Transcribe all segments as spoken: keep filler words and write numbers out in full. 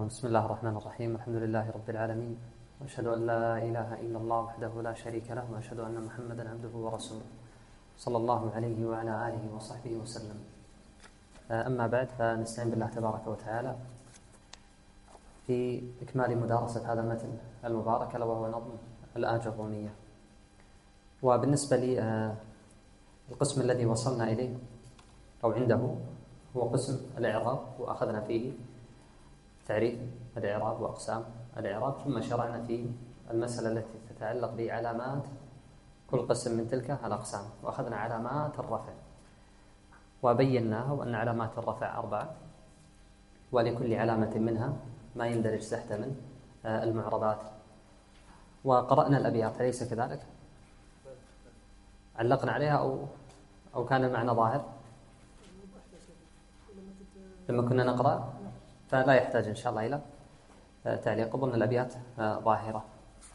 بسم الله الرحمن الرحيم. الحمد لله رب العالمين، وأشهد أن لا إله إلا الله وحده لا شريك له، وأشهد أن محمدا عبده ورسوله صلى الله عليه وعلى آله وصحبه وسلم. أما بعد، فنستعين بالله تبارك وتعالى في إكمال مدارسة هذا المتن المبارك، ألا وهو نظم الآجرومية. وبالنسبة لي القسم الذي وصلنا إليه أو عنده هو قسم الإعراب، وأخذنا فيه تعريف الإعراب وأقسام الإعراب، ثم شرعنا في المسألة التي تتعلق بعلامات كل قسم من تلك الأقسام، وأخذنا علامات الرفع وبيناها، وأن علامات الرفع أربعة، ولكل علامة منها ما يندرج تحت من المعربات. وقرأنا الأبيات، أليس كذلك؟ علقنا عليها أو أو كان المعنى ظاهر لما كنا نقرأ، فلا يحتاج إن شاء الله إلى تعليق، أظن الأبيات ظاهرة.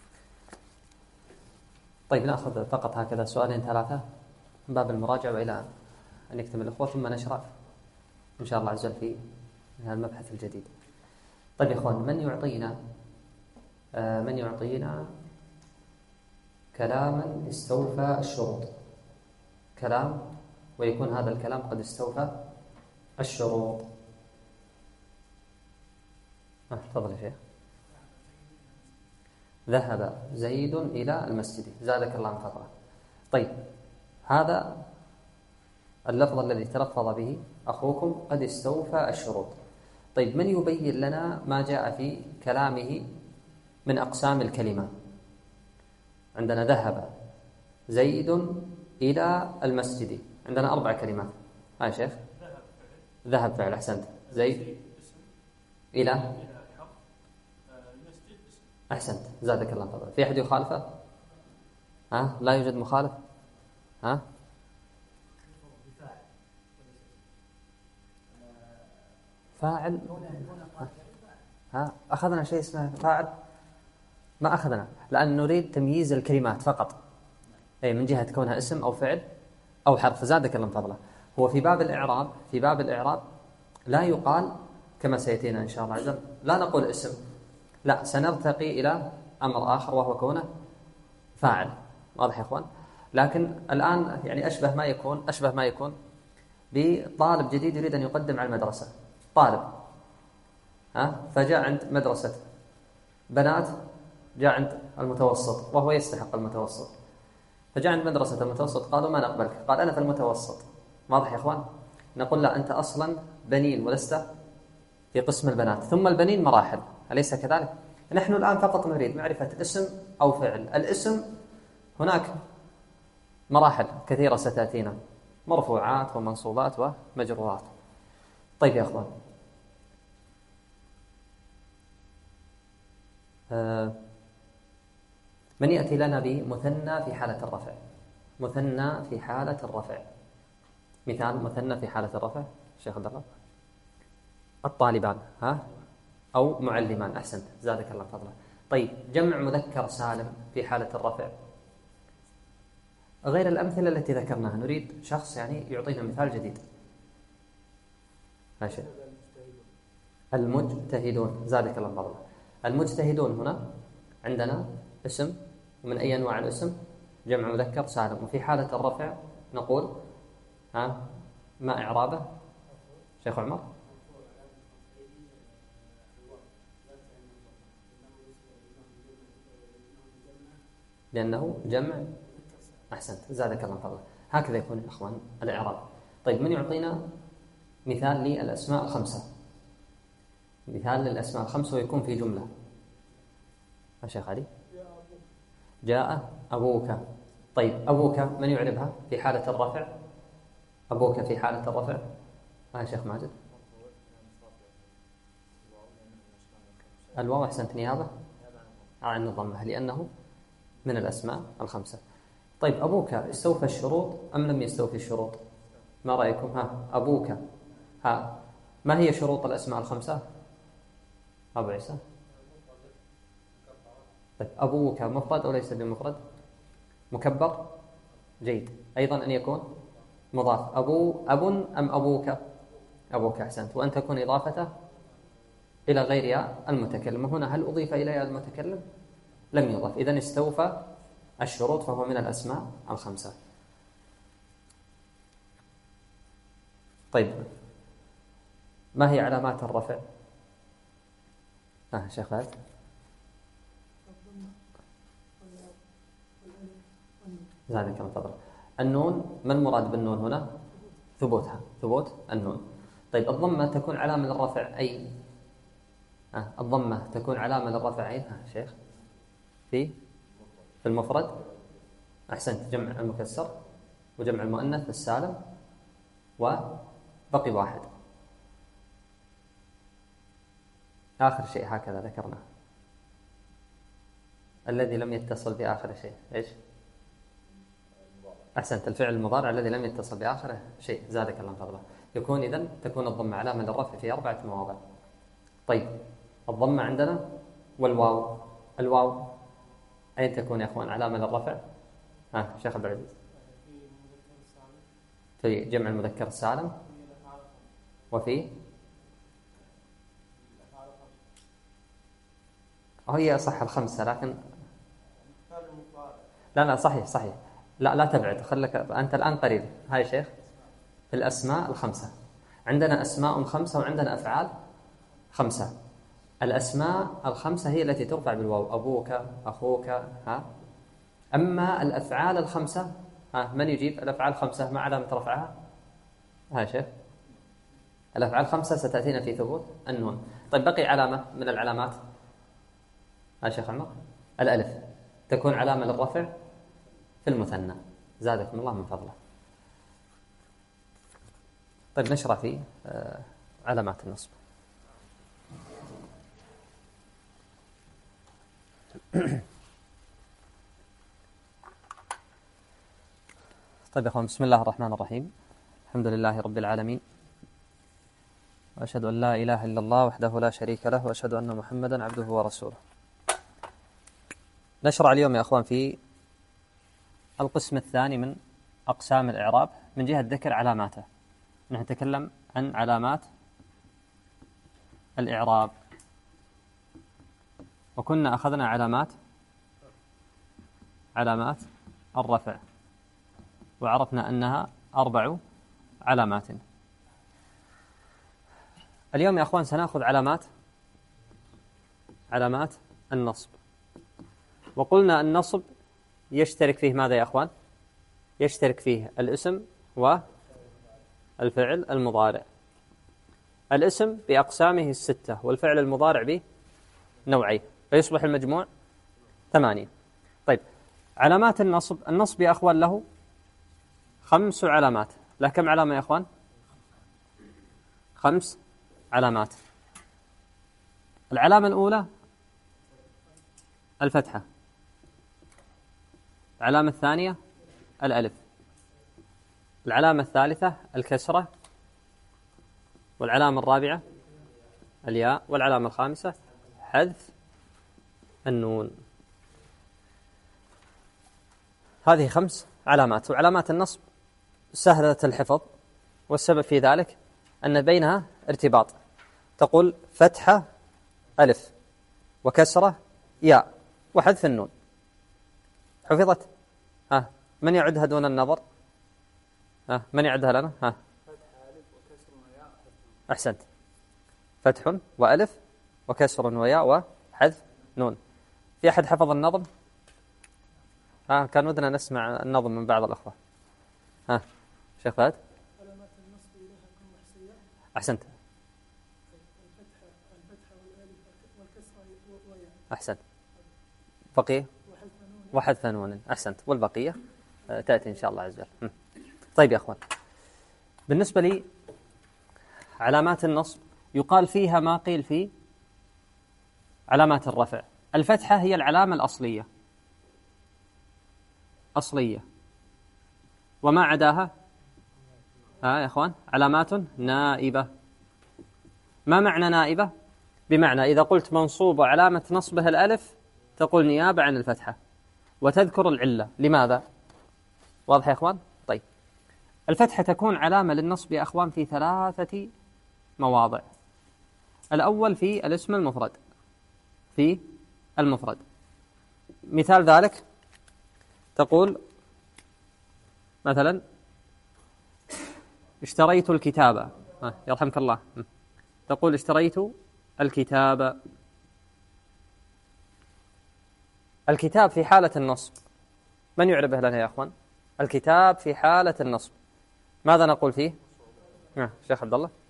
طيب، نأخذ فقط هكذا سؤالين ثلاثة من باب المراجعة وإلى أن يكتمل الأخوة، ثم نشرع إن شاء الله عز وجل في المبحث الجديد. طيب يا إخوان، من يعطينا من يعطينا كلاما استوفى الشروط؟ كلام ويكون هذا الكلام قد استوفى الشروط. تفضل يا شيخ. ذهب زيد إلى المسجد، زادك الله من فضله. طيب، هذا اللفظ الذي تلفظ به أخوكم قد استوفى الشروط. طيب، من يبين لنا ما جاء في كلامه من أقسام الكلمة؟ عندنا ذهب زيد إلى المسجد، عندنا أربع كلمات. ها يا شيخ. ذهب فعل، أحسنت. زيد إلى، أحسنت، زادك الله فضلا. في أحد يخالفه؟ ها؟ لا يوجد مخالف؟ ها؟ فاعل؟ ها؟ أخذنا شيء اسمه فاعل؟ ما أخذنا، لأن نريد تمييز الكلمات فقط، أي من جهة كونها اسم أو فعل أو حرف. زادك الله فضلا. هو في باب الإعراب في باب الإعراب لا يقال كما سيأتينا إن شاء الله عز وجل، لا نقول اسم، لا، سنرتقي إلى أمر آخر وهو كونه فاعل. واضح يا إخوان؟ لكن الآن يعني أشبه ما يكون أشبه ما يكون بطالب جديد يريد أن يقدم على المدرسة. طالب ها فجاء عند مدرسة بنات، جاء عند المتوسط وهو يستحق المتوسط، فجاء عند مدرسة المتوسط قالوا ما نقبلك، قال أنا في المتوسط. واضح يا إخوان؟ نقول لا، أنت أصلا بنين ولست في قسم البنات، ثم البنين مراحل، أليس كذلك؟ نحن الآن فقط نريد معرفة اسم أو فعل. الاسم هناك مراحل كثيرة ستأتينا، مرفوعات ومنصوبات ومجرورات. طيب يا أخوان، آه من يأتي لنا بمثنى في حالة الرفع؟ مثنى في حالة الرفع، مثال مثنى في حالة الرفع شيخ عبد الله. الطالبان، ها، أو معلمان، أحسنت، زادك الله فضلا. طيب، جمع مذكر سالم في حالة الرفع غير الأمثلة التي ذكرناها، نريد شخص يعني يعطينا مثال جديد. ماشي. المجتهدون، زادك الله فضلا. المجتهدون هنا عندنا اسم، ومن أي أنواع الاسم؟ جمع مذكر سالم، وفي حالة الرفع نقول ها ما إعرابه شيخ عمر؟ لأنه جمع، أحسنت، زادك الله فضلا. هكذا يكون يا إخوان الإعراب. طيب، من يعطينا مثال للأسماء الخمسة؟ مثال للأسماء الخمسة ويكون في جملة. يا شيخ علي. جاء أبوك. طيب، أبوك من يعربها في حالة الرفع؟ أبوك في حالة الرفع يا شيخ ماجد. الواو، أحسنت، نيابة عن الضمة لأنه من الأسماء الخمسة. طيب، أبوك استوفى الشروط أم لم يستوفي الشروط؟ ما رأيكم؟ ها أبوك، ها ما هي شروط الأسماء الخمسة؟ أبو عيسى. طيب، أبوك مفرد أو ليس بمفرد؟ مكبر، جيد. أيضا أن يكون مضاف. أبو أب أم أبوك؟ أبوك، أحسنت. وأن تكون إضافته إلى غير ياء المتكلم. وهنا هل أضيف إلى ياء المتكلم؟ لم يضف. إذن استوفى الشروط فهو من الأسماء الخمسة. طيب ما هي علامات الرفع؟ آه شيخ فهد. زادك الله فضل. النون، ما المراد بالنون هنا؟ ثبوتها، ثبوت النون. طيب الضمة تكون علامة للرفع أي؟ آه الضمة تكون علامة للرفع أي؟ آه شيخ في في المفرد. أحسنت، جمع المكسر وجمع المؤنث السالم، وبقي واحد آخر شيء هكذا ذكرنا، الذي لم يتصل بآخر شيء إيش؟ أحسنت، الفعل المضارع الذي لم يتصل بآخره شيء. زادك الله فضله. يكون إذن تكون الضمة علامة للرفع في أربعة مواضع. طيب الضمة عندنا والواو. الواو أين تكون يا أخوان علامة للرفع؟ ها آه شيخ عبد العزيز. في جمع المذكر السالم وفي هي صح الخمسة، لكن لا لا صحيح صحيح لا لا تبعد، خلك أنت الآن قريب. هاي شيخ في الأسماء الخمسة عندنا أسماء خمسة وعندنا أفعال خمسة. الأسماء الخمسة هي التي ترفع بالواو، أبوك أخوك. ها أما الأفعال الخمسة، ها من يجيب الأفعال الخمسة ما علامة رفعها؟ ها شيخ الأفعال الخمسة ستأتينا في ثبوت النون. طيب بقي علامة من العلامات. ها شيخ عمر. الألف تكون علامة للرفع في المثنى. زادكم الله من فضله. طيب نشرع في علامات النصب. طيب يا أخوان، بسم الله الرحمن الرحيم. الحمد لله رب العالمين، وأشهد أن لا إله إلا الله وحده لا شريك له، وأشهد أن محمدا عبده ورسوله. نشرع اليوم يا أخوان في القسم الثاني من أقسام الإعراب من جهة ذكر علاماته. نحن نتكلم عن علامات الإعراب، وكنا أخذنا علامات علامات الرفع، وعرفنا أنها أربع علامات. اليوم يا أخوان سنأخذ علامات علامات النصب. وقلنا النصب يشترك فيه ماذا يا أخوان؟ يشترك فيه الاسم والفعل المضارع. الاسم بأقسامه الستة، والفعل المضارع بنوعيه، فيصبح المجموع ثمانية. طيب علامات النصب، النصب يا أخوان له خمس علامات. له كم علامة يا أخوان؟ خمس علامات. العلامة الأولى الفتحة، العلامة الثانية الألف، العلامة الثالثة الكسرة، والعلامة الرابعة الياء، والعلامة الخامسة حذف النون. هذه خمس علامات. وعلامات النصب سهلة الحفظ، والسبب في ذلك أن بينها ارتباط. تقول فتحة ألف، وكسرة ياء، وحذف النون. حفظت؟ ها من يعدها دون النظر؟ ها من يعدها لنا؟ ها أحسنت. فتح وألف وكسر وياء وحذف نون. في أحد حفظ النظم؟ ها كان ودنا نسمع النظم من بعض الأخوة. ها شيخ فهد. علامات النصب إليها كم محسية. أحسنت. الفتحة الفتحة والألف والكسرة وياء. أحسنت. بقية وحذف نون. أحسنت. والبقية تأتي إن شاء الله عز وجل. طيب يا أخوان، بالنسبة لي علامات النصب يقال فيها ما قيل في علامات الرفع. الفتحة هي العلامة الأصلية أصلية، وما عداها ها يا أخوان علامات نائبة. ما معنى نائبة؟ بمعنى إذا قلت منصوب وعلامة نصبه الألف تقول نيابة عن الفتحة، وتذكر العلة لماذا. واضح يا أخوان؟ طيب الفتحة تكون علامة للنصب يا أخوان في ثلاثة مواضع. الأول في الاسم المفرد، في المفرد. مثال ذلك تقول مثلا اشتريت الكتاب، يرحمك الله، تقول اشتريت الكتاب. الكتاب في حالة النصب من يعربه لنا يا أخوان؟ الكتاب في حالة النصب ماذا نقول فيه؟ آه. شيخ عبد الله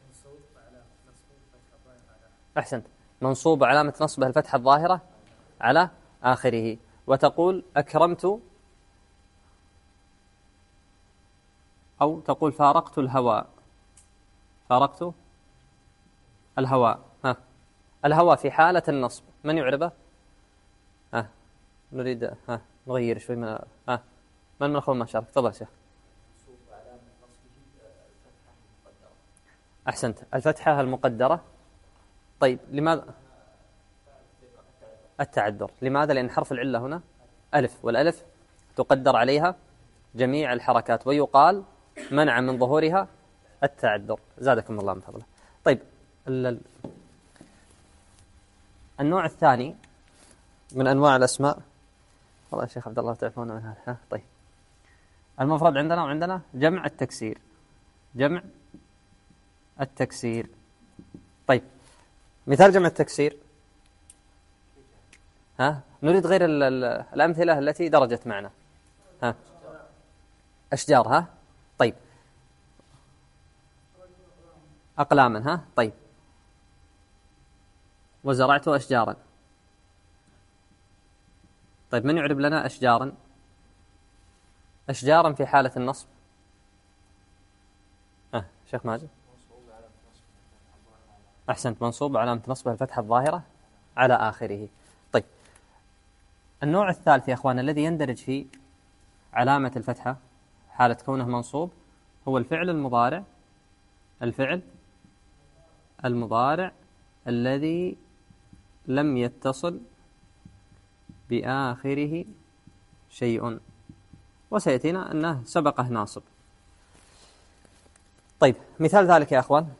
أحسنت، منصوب علامة نصبه الفتحة الظاهرة على آخره. وتقول أكرمت، أو تقول فارقت الهواء، فارقت الهواء. ها الهواء في حالة النصب من يعربه؟ ها نريد ها نغير شوي من ها من من أخوان ما شارك؟ تفضل شيخ. أحسنت، الفتحة المقدرة. طيب لماذا التعذر؟ لماذا؟ لأن حرف العلة هنا ألف، والألف تقدر عليها جميع الحركات، ويقال منع من ظهورها التعذر. زادكم الله من فضله. طيب النوع الثاني من أنواع الأسماء، والله يا شيخ عبد الله تعرفون من هذا. طيب المفرد عندنا وعندنا جمع التكسير، جمع التكسير. طيب مثال جمع التكسير، ها نريد غير ال ال الأمثلة التي درجت معنا. ها أشجار، ها طيب أقلاما، ها طيب وزرعت أشجارا. طيب من يعرب لنا أشجارا؟ أشجارا في حالة النصب. ها شيخ ماجد أحسنت، منصوب علامة نصبه الفتحة الظاهرة على آخره. طيب النوع الثالث يا أخوان الذي يندرج في علامة الفتحة حالة كونه منصوب هو الفعل المضارع، الفعل المضارع الذي لم يتصل بآخره شيء، وسيأتينا أنه سبقه ناصب. طيب مثال ذلك يا أخوان،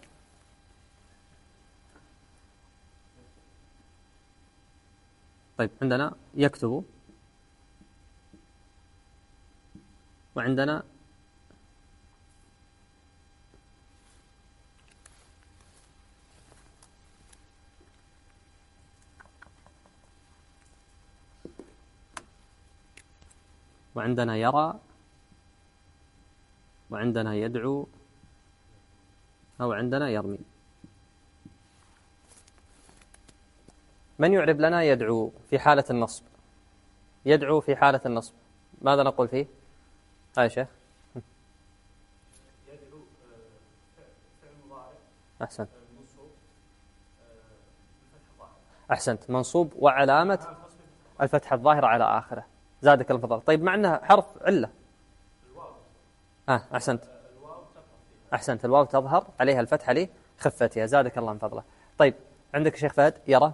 طيب عندنا يكتب، وعندنا وعندنا يرى، وعندنا يدعو، أو عندنا يرمي. من يعرب لنا يدعو في حالة النصب؟ يدعو في حالة النصب ماذا نقول فيه؟ ها يا شيخ. يدعو فعل مضارع. أحسنت، منصوب بالفتحة الظاهرة. أحسنت، منصوب وعلامة الفتحة الظاهرة على آخره. زادك الفضل. طيب مع أنها حرف علة. الواو. ها أحسنت، الواو تظهر فيها. أحسنت، الواو تظهر عليها الفتحة لخفتها. زادك الله من فضله. طيب عندك شيخ فهد يرى.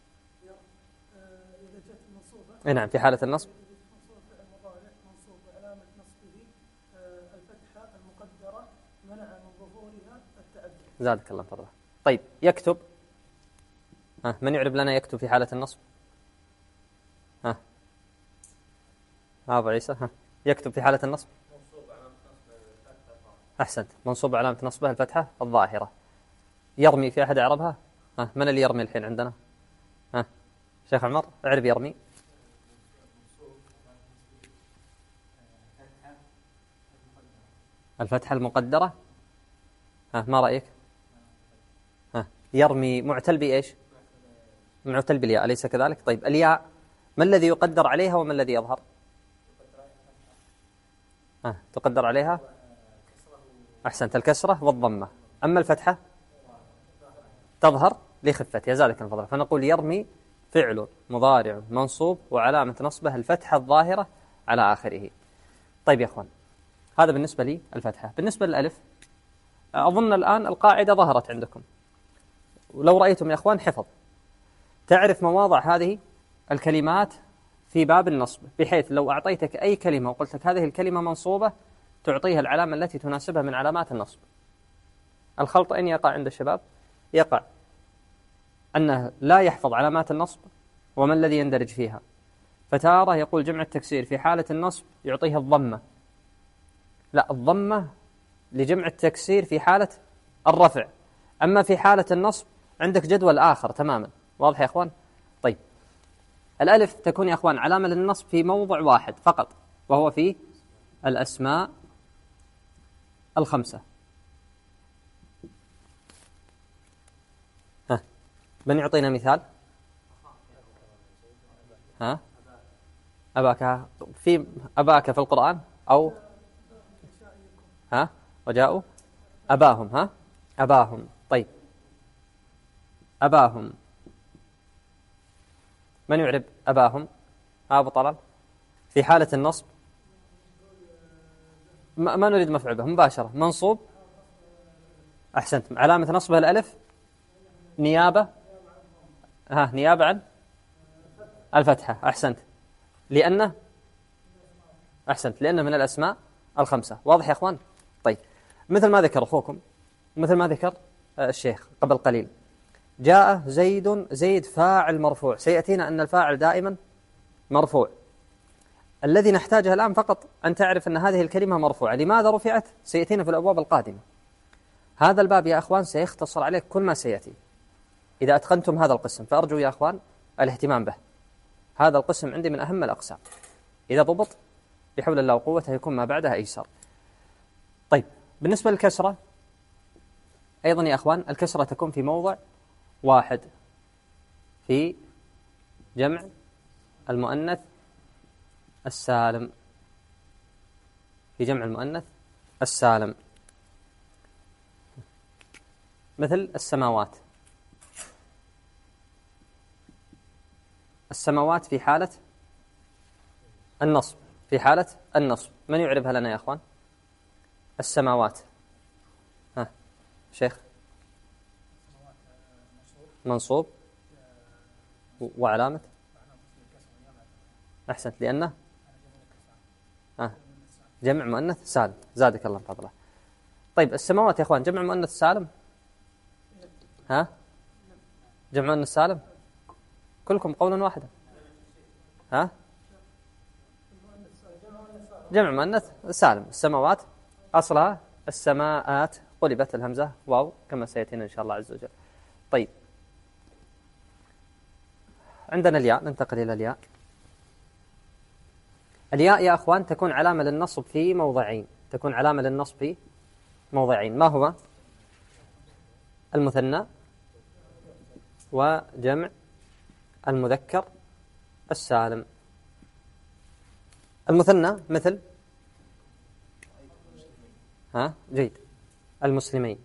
إذا جاءت منصوبة. إيه نعم في حالة النصب. منصوب فعل مضارع منصوب وعلامة نصبه الفتحة المقدرة منع من ظهورها التعدي. زادك الله من فضله. طيب يكتب، ها من يعرب لنا يكتب في حالة النصب؟ ها أبو عيسى، ها يكتب في حالة النصب. منصوب علامة نصبه الفتحة الظاهرة. أحسنت، منصوب علامة نصبه الفتحة الظاهرة. يرمي في أحد أعربها؟ ها من اللي يرمي الحين عندنا؟ ها شيخ عمر اعرب يرمي. الفتحة المقدرة. ها ما رأيك؟ ها يرمي معتل بإيش؟ معتل بالياء أليس كذلك؟ طيب الياء ما الذي يقدر عليها وما الذي يظهر؟ ها تقدر عليها أحسنت الكسرة والضمة، أما الفتحة تظهر لخفتها. زادك من فضله. فنقول يرمي فعل مضارع منصوب وعلامة نصبه الفتحة الظاهرة على آخره. طيب يا أخوان هذا بالنسبة لي الفتحة. بالنسبة للألف أظن الآن القاعدة ظهرت عندكم، ولو رأيتم يا أخوان حفظ تعرف مواضع هذه الكلمات في باب النصب، بحيث لو أعطيتك أي كلمة وقلت لك هذه الكلمة منصوبة تعطيها العلامة التي تناسبها من علامات النصب. الخلط أين يقع عند الشباب؟ يقع أنه لا يحفظ علامات النصب وما الذي يندرج فيها. فتارة يقول جمع التكسير في حالة النصب يعطيها الضمة، لا، الضمة لجمع التكسير في حالة الرفع، أما في حالة النصب عندك جدول آخر تماما. واضح يا أخوان؟ طيب، الألف تكون يا أخوان علامة للنصب في موضع واحد فقط، وهو في الأسماء الخمسة. ها، من يعطينا مثال؟ ها؟ أباك في أباك في القرآن أو ها وجاءوا أباهم. ها، أباهم. طيب، أباهم، من يعرب أباهم؟ أبو طلال في حالة النصب ما, ما نريد مفعول به مباشرة، منصوب. أحسنت، علامة نصبه الألف، نيابة. ها، نيابة عن الفتحة. أحسنت، لأنه أحسنت لأنه من الأسماء الخمسة. واضح يا أخوان؟ طيب، مثل ما ذكر أخوكم، مثل ما ذكر الشيخ قبل قليل، جاء زيد، زيد فاعل مرفوع. سيأتينا أن الفاعل دائما مرفوع. الذي نحتاجه الآن فقط أن تعرف أن هذه الكلمة مرفوعة. لماذا رفعت؟ سيأتينا في الأبواب القادمة. هذا الباب يا أخوان سيختصر عليك كل ما سيأتي إذا أتقنتم هذا القسم، فأرجو يا أخوان الاهتمام به. هذا القسم عندي من أهم الأقسام، إذا ضبط بحول الله وقوته يكون ما بعدها أيسر. طيب، بالنسبة للكسرة أيضا يا أخوان، الكسرة تكون في موضع واحد في جمع المؤنث السالم، في جمع المؤنث السالم، مثل السماوات. السماوات في حالة النصب، في حالة النصب من يعربها لنا يا أخوان؟ السماوات. ها شيخ؟ منصوب وعلامة أحسنت لأنه آه. جمع مؤنث سالم. زادك الله فضله. طيب، السماوات يا أخوان جمع مؤنث سالم؟ ها، جمع مؤنث سالم؟ كلكم قولا واحدا. ها، جمع مؤنث سالم. السماوات أصلها السماءات، قلبت الهمزة واو كما سيأتينا إن شاء الله عز وجل. طيب، عندنا الياء، ننتقل إلى الياء. الياء يا أخوان تكون علامة للنصب في موضعين، تكون علامة للنصب في موضعين. ما هو؟ المثنى وجمع المذكر السالم. المثنى مثل ها جيد المسلمين،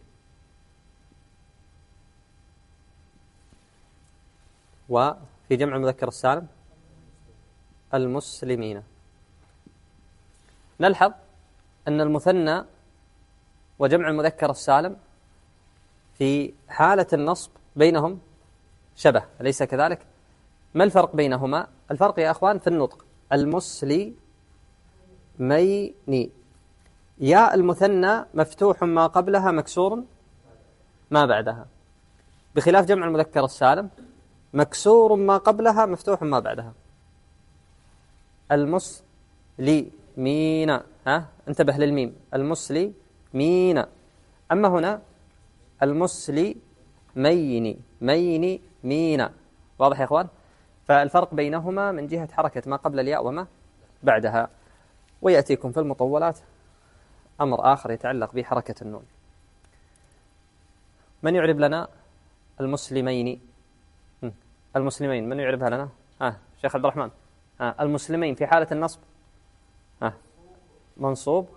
وفي جمع المذكر السالم المسلمين. نلحظ أن المثنى وجمع المذكر السالم في حالة النصب بينهم شبه، أليس كذلك؟ ما الفرق بينهما؟ الفرق يا أخوان في النطق. المسلمين، ياء المثنى مفتوح ما قبلها مكسور ما بعدها، بخلاف جمع المذكر السالم مكسور ما قبلها مفتوح ما بعدها. المسلمين، ها انتبه للميم، المسلمين. أما هنا المسلمين، مين مين. واضح يا أخوان؟ فالفرق بينهما من جهة حركة ما قبل الياء وما بعدها. ويأتيكم في المطولات أمر آخر يتعلق بحركة النون. من يعرب لنا المسلمين؟ المسلمين من يعربها لنا؟ ها شيخ عبد الرحمن. ها المسلمين في حالة النصب ها منصوب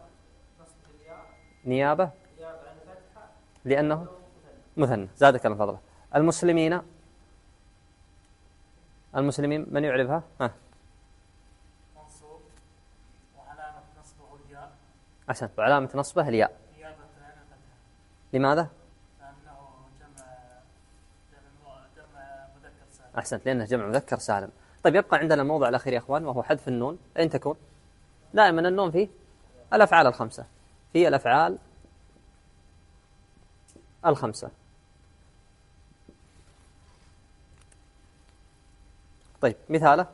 نيابة لأنه مثنى. زادك الله فضله. المسلمين، المسلمين من يعربها؟ ها منصوب وعلامة نصبه الياء. أحسنت، وعلامة نصبه الياء. لماذا؟ لأنه جمع جمع مذكر سالم. أحسنت، لأنه جمع مذكر سالم. طيب، يبقى عندنا الموضوع الأخير يا أخوان وهو حذف النون. أين تكون؟ دائما النون في الأفعال الخمسة، في الأفعال الخمسة. طيب مثاله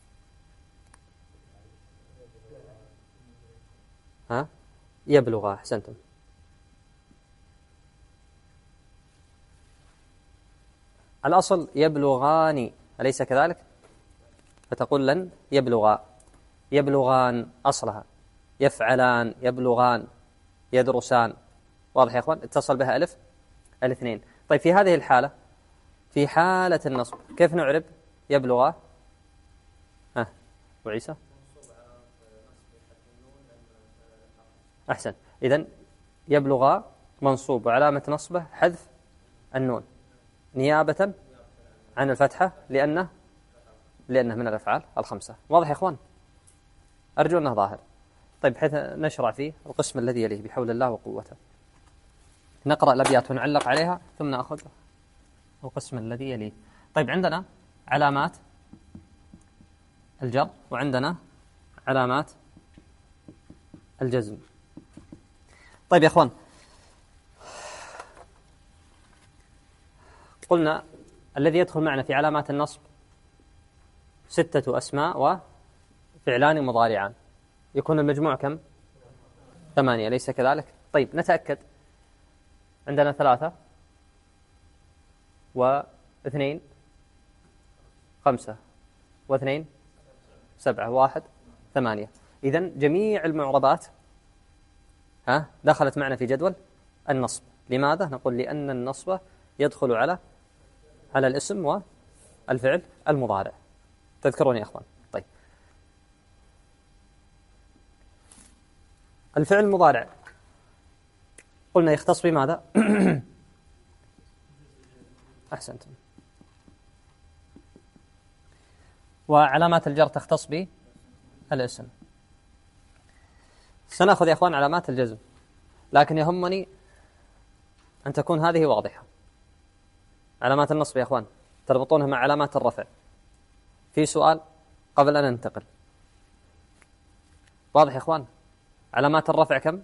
ها يبلغ. أحسنتم. الأصل يبلغان أليس كذلك؟ فتقول لن يبلغا، يبلغان أصلها، يفعلان، يبلغان، يدرسان. واضح يا أخوان؟ اتصل بها ألف الاثنين. طيب في هذه الحالة، في حالة النصب كيف نعرب يبلغا؟ ها وعيسى؟ أحسن. إذن يبلغا منصوب وعلامة نصبه حذف النون نيابة عن الفتحة لأنه لأنه من الأفعال الخمسة. واضح يا إخوان؟ أرجو أنه ظاهر. طيب حيث نشرع فيه القسم الذي يليه بحول الله وقوته. نقرأ الأبيات ونعلق عليها ثم نأخذ القسم الذي يليه. طيب عندنا علامات الجر وعندنا علامات الجزم. طيب يا أخوان، قلنا الذي يدخل معنا في علامات النصب ستة أسماء وفعلان مضارعان، يكون المجموع كم؟ ثمانية، ليس كذلك؟ طيب نتأكد. عندنا ثلاثة واثنين خمسة واثنين سبعة واحد ثمانية. إذن جميع المعربات ها دخلت معنا في جدول النصب. لماذا؟ نقول لأن النصب يدخل على على الاسم والفعل المضارع. تذكرون يا أخوان؟ طيب الفعل المضارع قلنا يختص بماذا؟ أحسنتم. وعلامات الجر تختص بالاسم. سنأخذ يا أخوان علامات الجزم، لكن يهمني أن تكون هذه واضحة. علامات النصب يا أخوان تربطونها مع علامات الرفع. في سؤال قبل أن ننتقل. واضح يا أخوان؟ علامات الرفع كم؟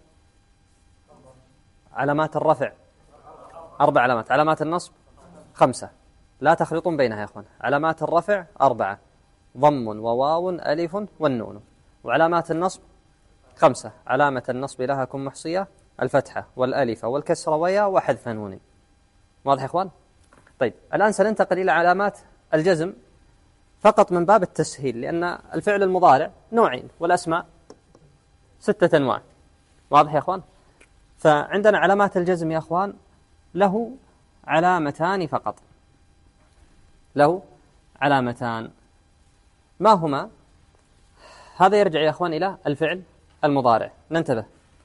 علامات الرفع أربع علامات. علامات النصب خمسة، لا تخلطون بينها يا أخوان. علامات الرفع أربعة: ضم وواو ألف والنون. وعلامات النصب خمسة. علامة النصب لها كن محصية: الفتحة والألف والكسر ويا وحذف نون. واضح يا أخوان؟ طيب الآن سننتقل إلى علامات الجزم فقط من باب التسهيل، لأن الفعل المضارع نوعين والأسماء ستة أنواع. واضح يا أخوان؟ فعندنا علامات الجزم يا أخوان له علامتان فقط، له علامتان. ما هما؟ هذا يرجع يا أخوان إلى الفعل المضارع. ننتبه.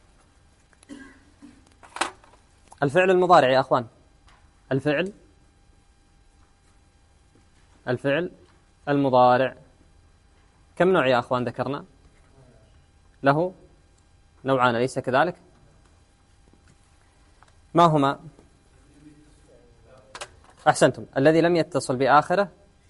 الفعل المضارع يا أخوان، الفعل الفعل المضارع كم نوع يا أخوان ذكرنا؟ له نوعان، أليس كذلك؟ ما هما؟ أحسنتم. الذي لم يتصل بآخره.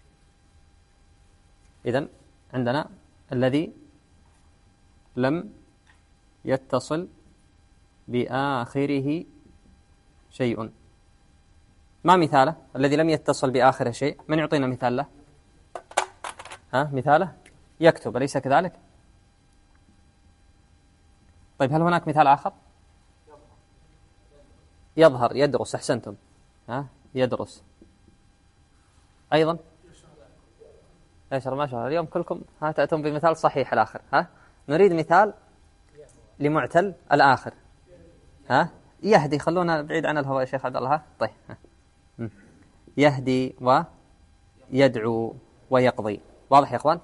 إذن عندنا الذي لم يتصل بآخره شيء. ما مثاله؟ الذي لم يتصل بآخره شيء، من يعطينا مثال له؟ ها مثاله؟ يكتب، أليس كذلك؟ طيب هل هناك مثال آخر؟ يظهر، يدرس. أحسنتم. ها يدرس. أيضا يشرب. ما شاء الله اليوم كلكم ها تأتون بمثال صحيح الآخر. ها نريد مثال لمعتل الآخر. ها يهدي. خلونا بعيد عن الهواء يا شيخ عبد الله. ها طيب ها. يهدي ويدعو ويقضي. واضح يا أخوان؟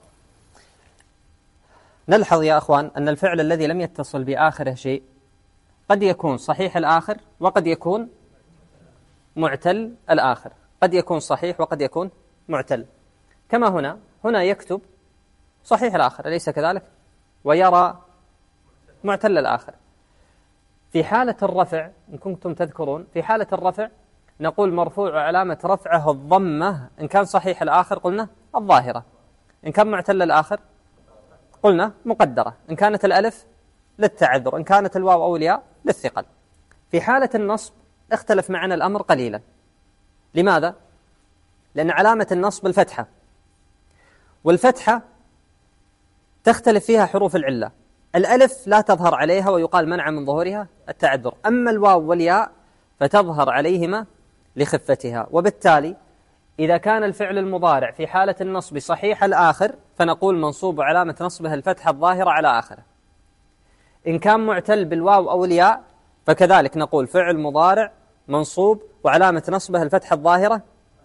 نلحظ يا أخوان أن الفعل الذي لم يتصل بآخره شيء قد يكون صحيح الآخر وقد يكون معتل الآخر. قد يكون صحيح وقد يكون معتل. كما هنا هنا يكتب صحيح الآخر، أليس كذلك؟ ويرى معتل الآخر. في حالة الرفع إن كنتم تذكرون، في حالة الرفع نقول مرفوع علامة رفعه الضمة. إن كان صحيح الآخر قلنا الظاهرة، إن كان معتل الآخر قلنا مقدرة، إن كانت الألف للتعذر، إن كانت الواو أو الياء للثقل. في حالة النصب اختلف معنا الأمر قليلا. لماذا؟ لأن علامة النصب الفتحة، والفتحة تختلف فيها حروف العلة. الألف لا تظهر عليها ويقال منع من ظهورها التعذر، أما الواو والياء فتظهر عليهما لخفتها. وبالتالي إذا كان الفعل المضارع في حالة النصب صحيح الآخر فنقول منصوب علامة نصبه الفتحة الظاهرة على آخره. إن كان معتل بالواو أو الياء فكذلك نقول فعل مضارع منصوب وعلامة نصبه الفتحة الظاهرة.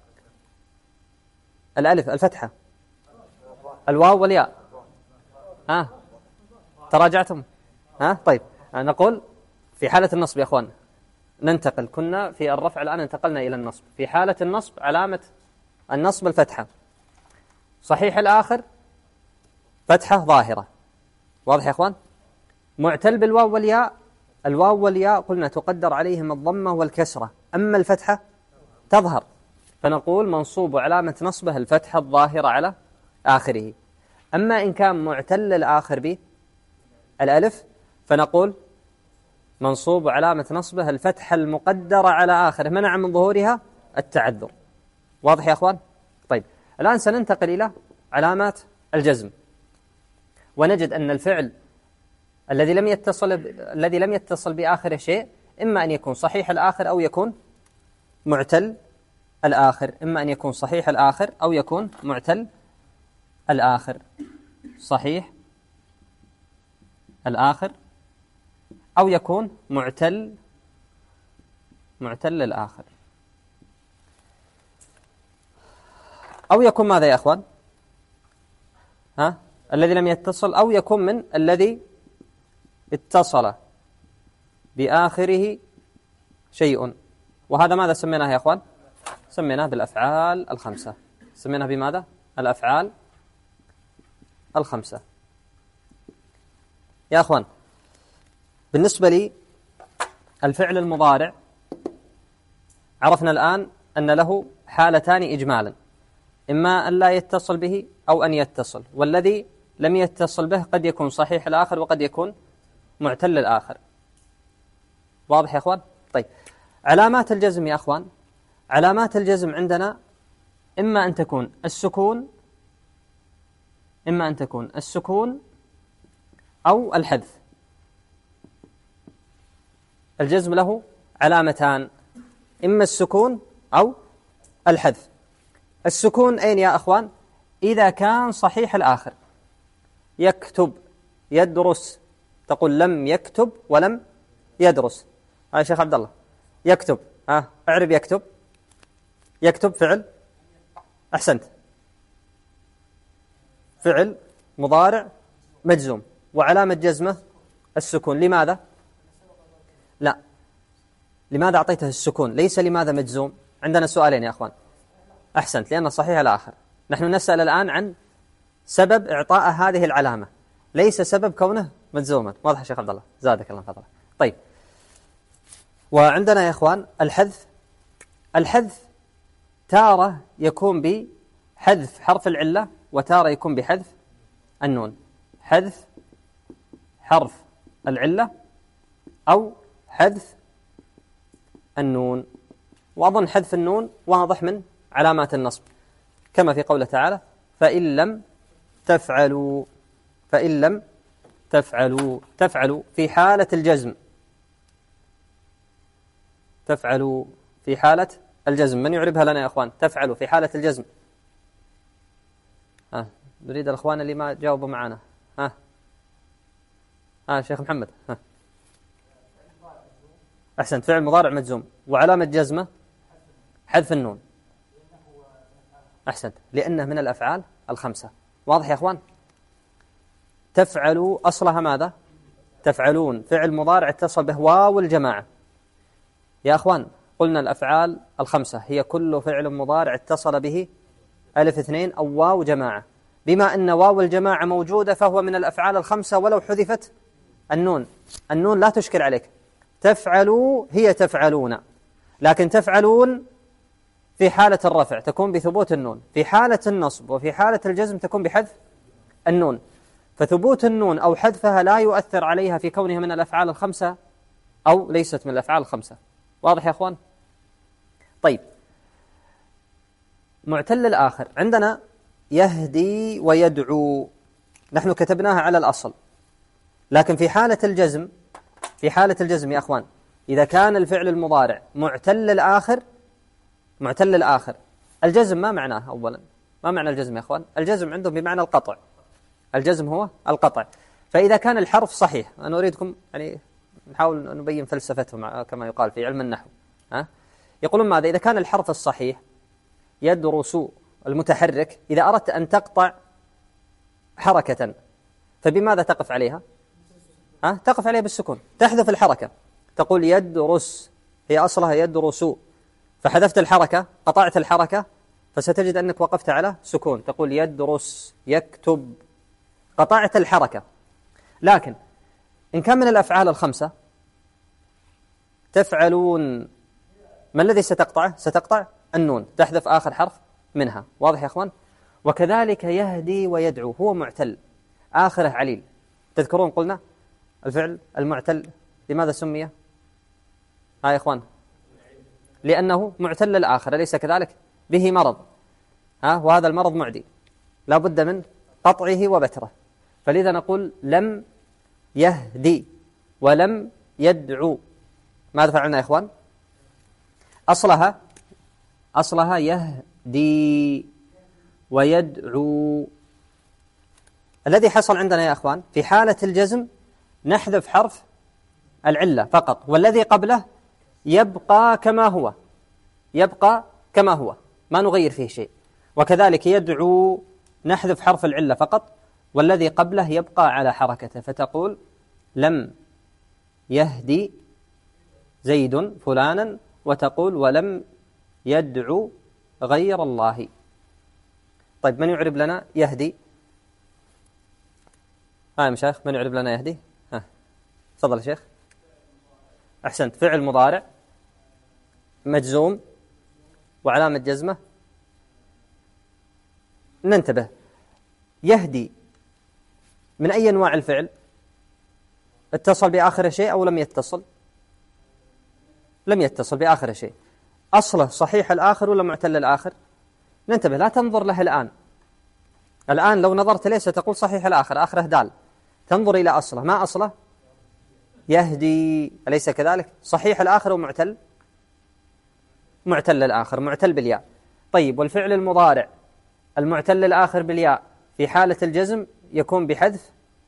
الألف الفتحة، الواو والياء. ها تراجعتم؟ ها طيب نقول في حالة النصب يا أخوان، ننتقل، كنا في الرفع الآن انتقلنا إلى النصب. في حالة النصب علامة النصب الفتحة، صحيح الآخر فتحة ظاهرة، واضح يا أخوان؟ معتل بالواو والياء، الواو والياء قلنا تقدر عليهم الضمة والكسرة، أما الفتحة تظهر، فنقول منصوب علامة نصبه الفتحة الظاهرة على آخره. أما إن كان معتل الآخر به الألف فنقول منصوب علامة نصبه الفتحة المقدرة على آخره منع من ظهورها التعذر، واضح يا أخوان؟ طيب الآن سننتقل إلى علامات الجزم، ونجد أن الفعل الذي لم يتصل ب... الذي لم يتصل بآخره شيء إما أن يكون صحيح الآخر أو يكون معتل الآخر، إما أن يكون صحيح الآخر أو يكون معتل الآخر، صحيح الآخر أو يكون معتل معتل الآخر، أو يكون ماذا يا أخوان؟ ها الذي لم يتصل، أو يكون من الذي اتصل بآخره شيء. وهذا ماذا سميناه يا أخوان؟ سميناه بالأفعال الخمسة. سميناه بماذا؟ الأفعال الخمسة. يا أخوان بالنسبة لي الفعل المضارع عرفنا الآن أن له حالتان إجمالا، إما أن لا يتصل به أو أن يتصل، والذي لم يتصل به قد يكون صحيح الآخر وقد يكون معتل الآخر، واضح يا أخوان؟ طيب علامات الجزم يا أخوان، علامات الجزم عندنا إما أن تكون السكون إما أن تكون السكون أو الحذف. الجزم له علامتان، إما السكون أو الحذف. السكون أين يا أخوان؟ إذا كان صحيح الآخر، يكتب يدرس، تقول لم يكتب ولم يدرس. هاي شيخ عبد الله يكتب، ها اعرب يكتب، يكتب فعل، أحسنت، فعل مضارع مجزوم وعلامة جزمه السكون. لماذا؟ لا، لماذا أعطيته السكون؟ ليس لماذا مجزوم. عندنا سؤالين يا أخوان. أحسنت، لأن صحيح الآخر. نحن نسأل الآن عن سبب إعطاء هذه العلامة، ليس سبب كونه مجزوما. واضح يا شيخ عبد الله؟ زادك الله فضلا. طيب وعندنا يا إخوان الحذف. الحذف تارة يكون بحذف حرف العلة وتارة يكون بحذف النون. حذف حرف العلة أو حذف النون، وأظن حذف النون واضح من علامات النصب، كما في قوله تعالى فإن لم تفعلوا، فإن لم تفعلوا، تفعلوا في حالة الجزم، تفعلوا في حالة الجزم. من يعربها لنا يا أخوان؟ تفعلوا في حالة الجزم. ها نريد الأخوان اللي ما جاوبوا معنا. ها ها شيخ محمد. ها أحسنت، فعل مضارع مجزوم وعلامة جزمه حذف النون. أحسنت، لأنه من الأفعال الخمسة. واضح يا أخوان؟ تفعلوا أصلها ماذا؟ تفعلون، فعل مضارع اتصل به واو الجماعة. يا أخوان قلنا الأفعال الخمسة هي كل فعل مضارع اتصل به ألف اثنين أو واو جماعة. بما أن واو الجماعة موجودة فهو من الأفعال الخمسة ولو حذفت النون. النون لا تشكل عليك، تفعلوا هي تفعلون، لكن تفعلون في حالة الرفع تكون بثبوت النون، في حالة النصب وفي حالة الجزم تكون بحذف النون. فثبوت النون أو حذفها لا يؤثر عليها في كونها من الأفعال الخمسة أو ليست من الأفعال الخمسة. واضح يا أخوان؟ طيب معتل الآخر عندنا يهدي ويدعو نحن كتبناها على الأصل، لكن في حالة الجزم في حالة الجزم يا أخوان، إذا كان الفعل المضارع معتل الآخر معتل الآخر الجزم ما معناه؟ أولا ما معنى الجزم يا أخوان؟ الجزم عندهم بمعنى القطع. الجزم هو القطع. فإذا كان الحرف صحيح، أنا أريدكم يعني نحاول أن نبين فلسفتهم كما يقال في علم النحو. ها؟ يقولون ماذا؟ إذا كان الحرف الصحيح يدرس المتحرك، إذا أردت أن تقطع حركة فبماذا تقف عليها؟ ها؟ تقف عليها بالسكون، تحذف الحركة، تقول يدرس، هي أصلها يدرس، فحذفت الحركة، قطعت الحركة، فستجد أنك وقفت على سكون، تقول يدرس، يكتب، قطعت الحركة. لكن إن كان من الأفعال الخمسة تفعلون، ما الذي ستقطعه؟ ستقطع النون، تحذف آخر حرف منها. واضح يا أخوان؟ وكذلك يهدي ويدعو هو معتل آخره عليل. تذكرون قلنا الفعل المعتل لماذا سمي؟ ها يا إخوان، لأنه معتل الآخر، أليس كذلك؟ به مرض، ها، وهذا المرض معدي، لا بد من قطعه وبتره. فلذا نقول لم يهدي ولم يدعو. ماذا فعلنا يا إخوان؟ أصلها أصلها يهدي ويدعو. الذي حصل عندنا يا أخوان في حالة الجزم نحذف حرف العلة فقط، والذي قبله يبقى كما هو، يبقى كما هو، ما نغير فيه شيء. وكذلك يدعو نحذف حرف العلة فقط، والذي قبله يبقى على حركته، فتقول لم يهدي زيد فلانا، وتقول ولم يدعو غير الله. طيب من يعرب لنا يهدي؟ ها يا مشايخ، من يعرب لنا يهدي؟ ها تفضل يا شيخ. أحسنت. فعل مضارع مجزوم وعلامة جزمة. ننتبه، يهدي من أي أنواع الفعل؟ اتصل بآخر شيء أو لم يتصل؟ لم يتصل بآخر شيء. أصله صحيح الآخر ولا معتل الآخر؟ ننتبه، لا تنظر له الآن. الآن لو نظرت ليس تقول صحيح الآخر، آخره دال، تنظر إلى أصله. ما أصله؟ يهدي، أليس كذلك؟ صحيح الآخر ومعتل؟ معتل الآخر، معتل بالياء. طيب والفعل المضارع المعتل الآخر بالياء في حالة الجزم يكون بحذف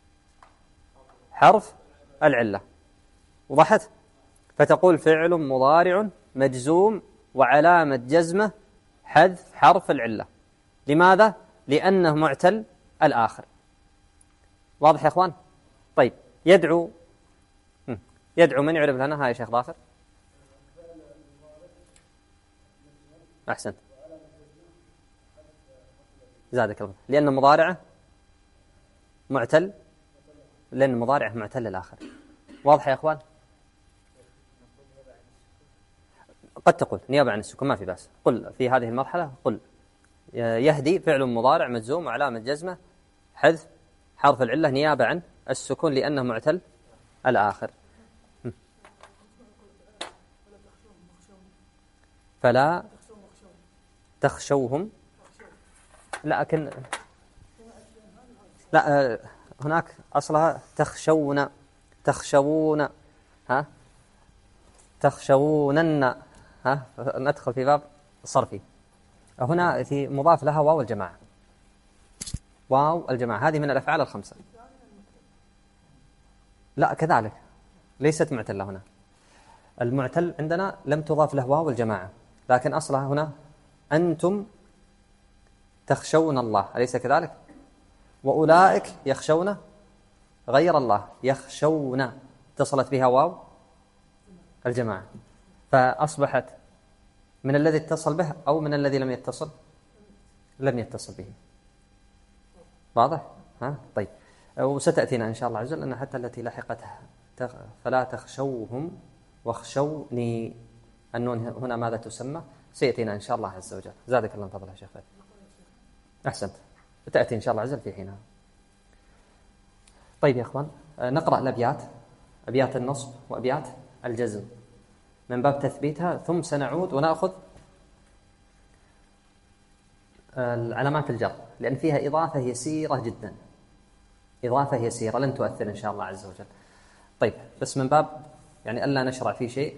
حرف العلة. وضحت؟ فتقول فعل مضارع مجزوم وعلامة جزمه حذف حرف العلة. لماذا؟ لأنه معتل الآخر. واضح يا أخوان؟ طيب يدعو، يدعو من يعرف لنا؟ هاي يا شيخ ظافر. أحسنت، زادك الله. لأن مضارعه معتل، لأن مضارعه معتل الآخر. واضح يا أخوان؟ قد تقول نيابة عن السكون ما في بأس. قل في هذه المرحلة، قل يهدي فعل مضارع مجزوم وعلامة جزمه حذف حرف العلة نيابة عن السكون لأنه معتل الآخر. فلا تخشوهم، لكن لا، هناك أصلها تخشون، تخشون، ها، تخشونن، ها، ندخل في باب صرفي. هنا في مضاف لها واو الجماعة، واو الجماعة هذه من الأفعال الخمسة. لا كذلك ليست معتلة هنا. المعتل عندنا لم تضاف له واو الجماعة، لكن أصلها هنا أنتم تخشون الله، أليس كذلك؟ وأولئك يخشون غير الله، يخشون اتصلت بها واو الجماعة، فأصبحت من الذي اتصل به أو من الذي لم يتصل؟ لم يتصل به. واضح؟ ها؟ طيب، وستأتينا إن شاء الله عز وجل أن حتى التي لحقتها فلا تخشوهم واخشوني، النون هنا ماذا تسمى؟ سيأتينا إن شاء الله عز وجل. زادك الله من فضله يا شيخ. أحسنت، تأتي إن شاء الله عز وجل في حينها. طيب يا أخوان، نقرأ الأبيات، أبيات النصب وأبيات الجزم من باب تثبيتها، ثم سنعود ونأخذ علامات الجر. لأن فيها إضافة يسيرة جدا، إضافة يسيرة لن تؤثر إن شاء الله عز وجل. طيب بس من باب يعني ألا نشرع في شيء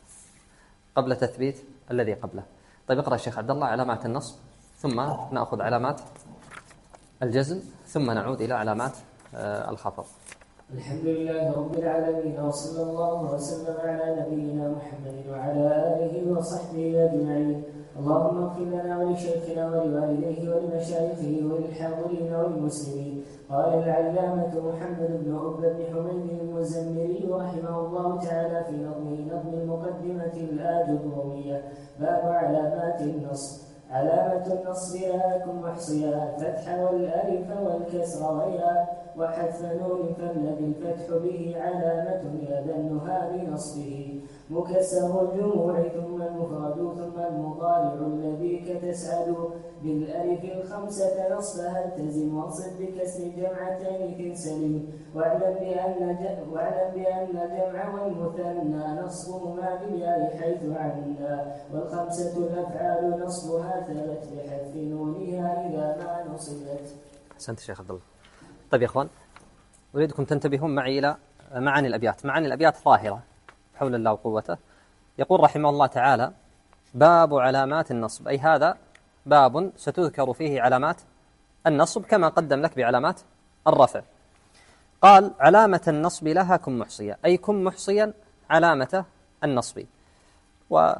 قبل تثبيت الذي قبله. طيب اقرأ الشيخ عبد الله علامات النصب، ثم نأخذ علامات الجزم، ثم نعود إلى علامات آه الخفض. الحمد لله رب العالمين، وصلى الله وسلم على نبينا محمد وعلى آله وصحبه أجمعين. اللهم اغفر لنا ولشيخنا ولوالديه ولمشايخه وللحاضرين والمسلمين. قال العلامة محمد بن عقبة بن حميد المزمري رحمه الله تعالى في نظمه نظم المقدمة الآجرومية: باب علامات النصب. علامة النصب ياكم محصيا، الفتح والألف والكسر غيا، وحذف نون فالذي الفتح به علامة يذنها لنصبه، مكسر الجموع ثم المفرد ثم المضارع الذي كتسعد، بالألف الخمسة نصبها التزم، وانصب بكسر جمعتين تنسلم، واعلم بأن واعلم بأن جمع والمثنى نصبهما بالياء حيث عنا، والخمسة الأفعال نصبها ثبت بحذف نونها إذا ما نصبت. أحسنت شيخ عبد الله. طيب يا إخوان، أريدكم تنتبهون معي إلى معاني الأبيات. معاني الأبيات ظاهرة بحول الله وقوته. يقول رحمه الله تعالى: باب علامات النصب، أي هذا باب ستذكر فيه علامات النصب كما قدم لك بعلامات الرفع. قال: علامة النصب لها كن محصية، أي كن محصيا علامة النصب. و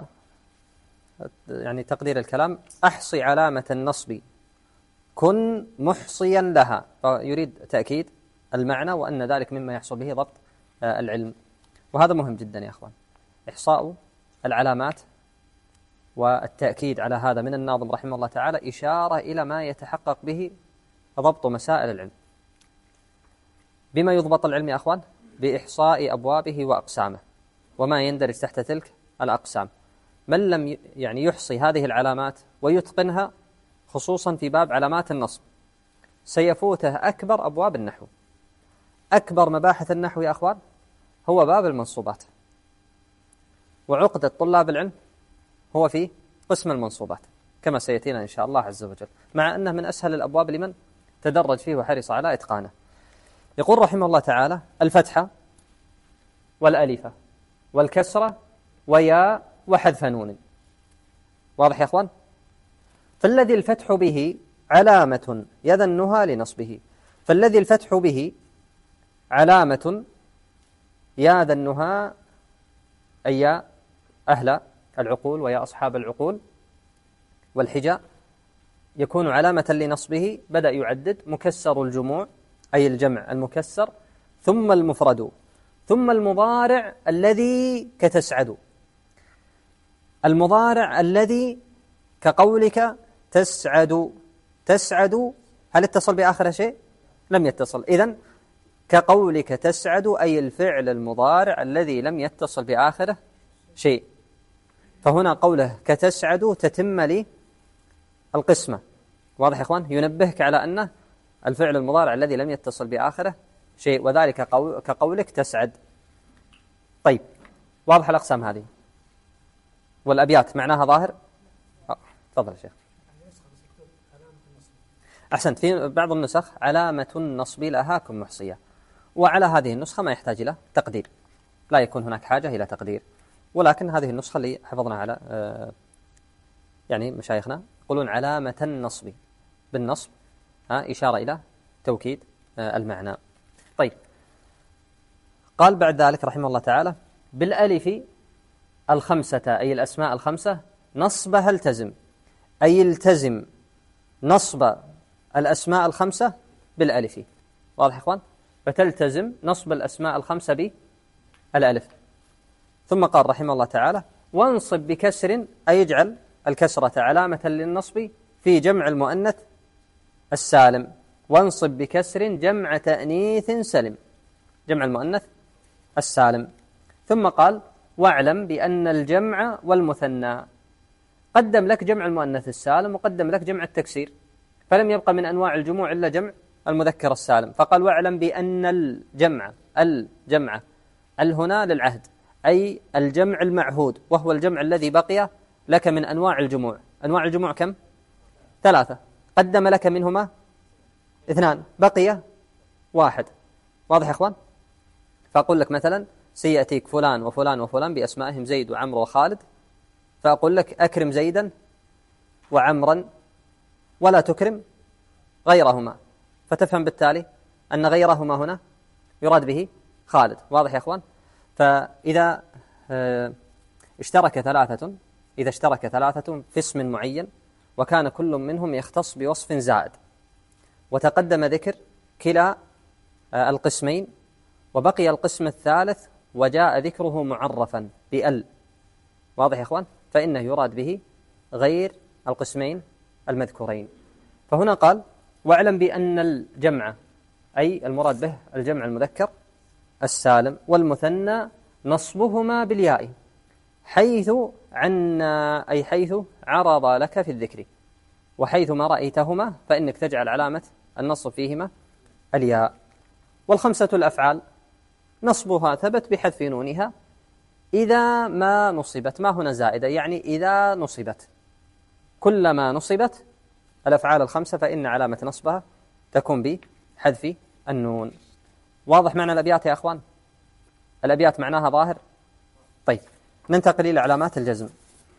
يعني تقدير الكلام: أحصي علامة النصب كن محصيا لها، فيريد تأكيد المعنى وأن ذلك مما يحصل به ضبط العلم، وهذا مهم جدا يا أخوان، إحصاء العلامات والتأكيد على هذا من الناظم رحمه الله تعالى إشارة إلى ما يتحقق به ضبط مسائل العلم. بما يضبط العلم يا أخوان؟ بإحصاء أبوابه وأقسامه وما يندرج تحت تلك الأقسام. من لم يعني يحصي هذه العلامات ويتقنها خصوصا في باب علامات النصب سيفوته أكبر أبواب النحو. أكبر مباحث النحو يا أخوان هو باب المنصوبات، وعقدة طلاب العلم هو في قسم المنصوبات كما سيأتينا إن شاء الله عز وجل، مع أنه من أسهل الأبواب لمن تدرج فيه وحرص على إتقانه. يقول رحمه الله تعالى: الفتحة والألفة والكسرة ويا وحذف نون. واضح يا أخوان؟ فالذي الفتح به علامة يذنها لنصبه، فالذي الفتح به علامة يذنها أي يا أهل العقول ويا أصحاب العقول والحجاء يكون علامة لنصبه. بدأ يعدد: مكسر الجموع أي الجمع المكسر، ثم المفرد، ثم المضارع الذي كتسعد. المضارع الذي كقولك تسعد، تسعد هل اتصل بآخر شيء؟ لم يتصل. إذن كقولك تسعد أي الفعل المضارع الذي لم يتصل بآخره شيء، فهنا قوله كتسعد تتم لي القسمة. واضح يا إخوان؟ ينبهك على أن الفعل المضارع الذي لم يتصل بآخره شيء، وذلك قول كقولك تسعد. طيب، واضح الأقسام هذه والأبيات معناها ظاهر؟ تفضل يا شيخ. أحسنت. في بعض النسخ علامة النصب لها كن محصية، وعلى هذه النسخة ما يحتاج إلى تقدير، لا يكون هناك حاجة إلى تقدير، ولكن هذه النسخة اللي حفظنا على آه يعني مشايخنا يقولون علامة النصب بالنصب، ها إشارة إلى توكيد آه المعنى. طيب، قال بعد ذلك رحمه الله تعالى: بالألف الخمسة أي الأسماء الخمسة نصبها التزم، أي التزم نصب الأسماء الخمسة بالألف. واضح يا إخوان؟ فتلتزم نصب الأسماء الخمسة بالألف. ثم قال رحمه الله تعالى: وانصب بكسر أي اجعل الكسرة علامة للنصب في جمع المؤنث السالم. وانصب بكسر جمع تأنيث سلم، جمع المؤنث السالم. ثم قال: واعلم بأن الجمع والمثنى، قدم لك جمع المؤنث السالم وقدم لك جمع التكسير، فلم يبقى من أنواع الجموع إلا جمع المذكر السالم، فقال: واعلم بأن الجمع، الجمع الهنا للعهد أي الجمع المعهود، وهو الجمع الذي بقي لك من أنواع الجموع. أنواع الجموع كم؟ ثلاثة: قدم لك منهما اثنان، بقي واحد. واضح يا أخوان؟ فأقول لك مثلا سيأتيك فلان وفلان وفلان بأسمائهم زيد وعمرو وخالد، فأقول لك أكرم زيدا وعمرا ولا تكرم غيرهما، فتفهم بالتالي أن غيرهما هنا يراد به خالد. واضح يا أخوان؟ فإذا اشترك ثلاثة إذا اشترك ثلاثة في اسم معين وكان كل منهم يختص بوصف زائد، وتقدم ذكر كلا القسمين وبقي القسم الثالث وجاء ذكره معرفا بأل، واضح يا أخوان؟ فإنه يراد به غير القسمين المذكورين. فهنا قال واعلم بأن الجمع أي المراد به الجمع المذكر السالم والمثنى نصبهما بالياء حيث عنا أي حيث عرض لك في الذكر، وحيث ما رأيتهما فإنك تجعل علامة النصب فيهما الياء. والخمسة الأفعال نصبها ثبت بحذف نونها إذا ما نصبت، ما هنا زائدة، يعني إذا نصبت، كلما نصبت الأفعال الخمسة فإن علامة نصبها تكون بحذف النون. واضح معنى الأبيات يا أخوان؟ الأبيات معناها ظاهر؟ طيب ننتقل إلى علامات الجزم.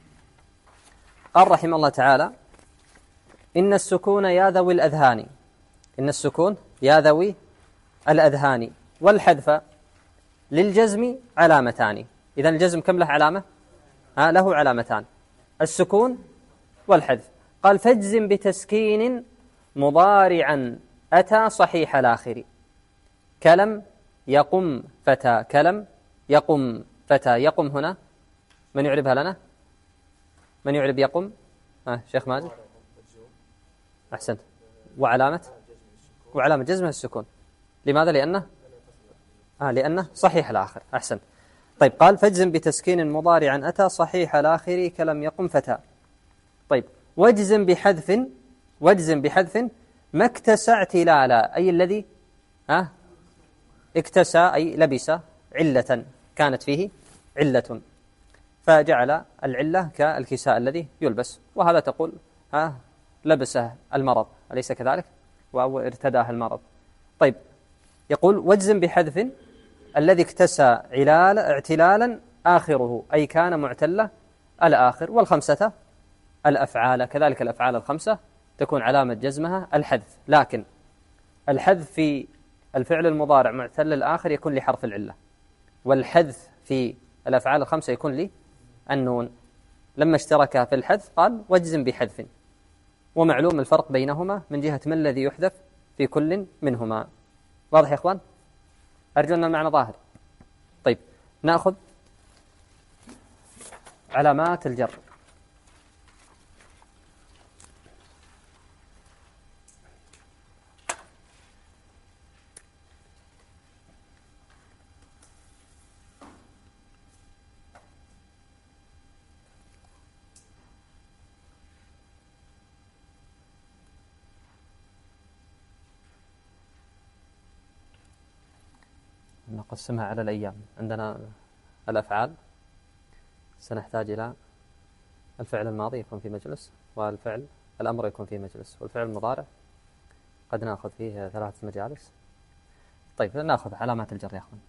قال رحمه الله تعالى إن السكون يا ذوي الأذهان، إن السكون يا ذوي الأذهان والحذف للجزم علامتان. إذن الجزم كم له علامة؟ آه له علامتان، السكون والحذف. قال فاجزم بتسكين مضارعا أتى صحيح الآخر كلم يقم فتى، كلم يقم فتى. يقم هنا من يعربها لنا؟ من يعرب يقم؟ آه شيخ ماجد أحسنت. وعلامة وعلامة جزمه السكون. لماذا؟ لأنه آه لأنه صحيح الآخر. أحسنت. طيب قال فاجزم بتسكين مضارعا أتى صحيح الآخر كلم يقم فتى. طيب واجزم بحذف واجزم بحذف ما اكتسى اعتلالا، أي الذي آه اكتسى أي لبس علة كانت فيه علة، فجعل العلة كالكساء الذي يلبس، وهذا تقول ها لبسه المرض، أليس كذلك؟ أو ارتداه المرض. طيب يقول واجزم بحذف الذي اكتسى علال اعتلالا آخره، أي كان معتلة الآخر. والخمسة الأفعال كذلك، الأفعال الخمسة تكون علامة جزمها الحذف، لكن الحذف في الفعل المضارع معتل الآخر يكون لحرف العلة، والحذف في الأفعال الخمسة يكون لي النون. لما اشترك في الحذف قال واجزم بحذف، ومعلوم الفرق بينهما من جهة ما الذي يحذف في كل منهما. واضح يا إخوان؟ أرجو أن المعنى ظاهر. طيب نأخذ علامات الجر. نقسمها على الأيام. عندنا الأفعال سنحتاج إلى الفعل الماضي يكون في مجلس، والفعل الأمر يكون في مجلس، والفعل المضارع قد نأخذ فيه ثلاثة مجالس. طيب نأخذ علامات الجر يا أخوان.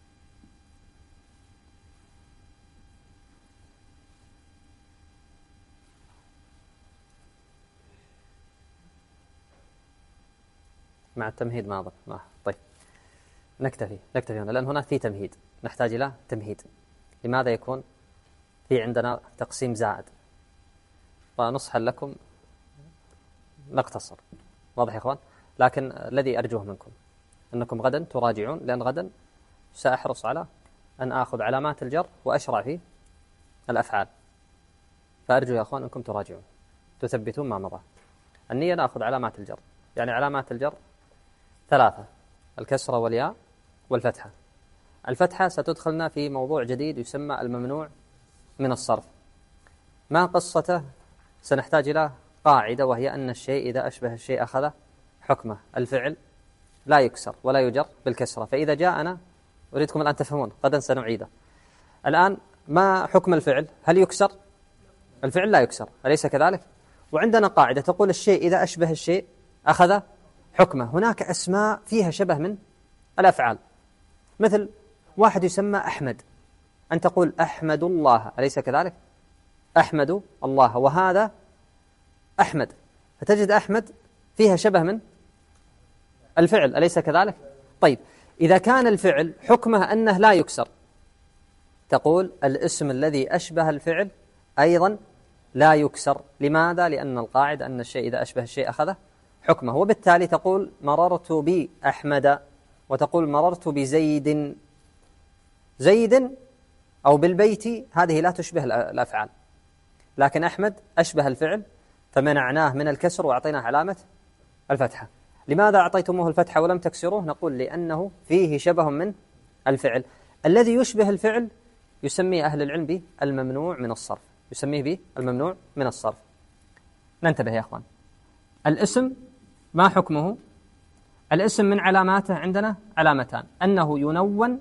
مع التمهيد ما أظن ما. طيب نكتفي نكتفي هنا لأن هنا في تمهيد، نحتاج إلى تمهيد. لماذا يكون في عندنا تقسيم زائد؟ ونصحا لكم نقتصر. واضح يا إخوان؟ لكن الذي أرجوه منكم أنكم غدا تراجعون، لأن غدا سأحرص على أن آخذ علامات الجر وأشرع في الأفعال، فأرجو يا أخوان أنكم تراجعون تثبتون ما مضى. النية نأخذ علامات الجر، يعني علامات الجر ثلاثة: الكسرة والياء والفتحة. الفتحة ستدخلنا في موضوع جديد يسمى الممنوع من الصرف. ما قصته؟ سنحتاج إلى قاعدة، وهي أن الشيء إذا أشبه الشيء أخذ حكمه. الفعل لا يكسر ولا يجر بالكسرة، فإذا جاءنا أريدكم الآن تفهمون، غدا سنعيده. الآن ما حكم الفعل؟ هل يكسر؟ الفعل لا يكسر، أليس كذلك؟ وعندنا قاعدة تقول الشيء إذا أشبه الشيء أخذ حكمه. هناك أسماء فيها شبه من الأفعال، مثل واحد يسمى أحمد، أن تقول أحمد الله، أليس كذلك؟ أحمد الله، وهذا أحمد، فتجد أحمد فيها شبه من الفعل، أليس كذلك؟ طيب إذا كان الفعل حكمه أنه لا يكسر، تقول الاسم الذي أشبه الفعل أيضا لا يكسر. لماذا؟ لأن القاعدة أن الشيء إذا أشبه الشيء أخذ حكمه. وبالتالي تقول مررت بأحمد، وتقول مررت بزيد. زيد أو بالبيت هذه لا تشبه الأفعال، لكن أحمد أشبه الفعل فمنعناه من الكسر وأعطيناه علامة الفتحة. لماذا أعطيتموه الفتحة ولم تكسروه؟ نقول لأنه فيه شبه من الفعل. الذي يشبه الفعل يسميه أهل العلم بالممنوع من الصرف، يسميه به الممنوع من الصرف. ننتبه يا أخوان، الاسم ما حكمه؟ الاسم من علاماته عندنا علامتان، أنه ينون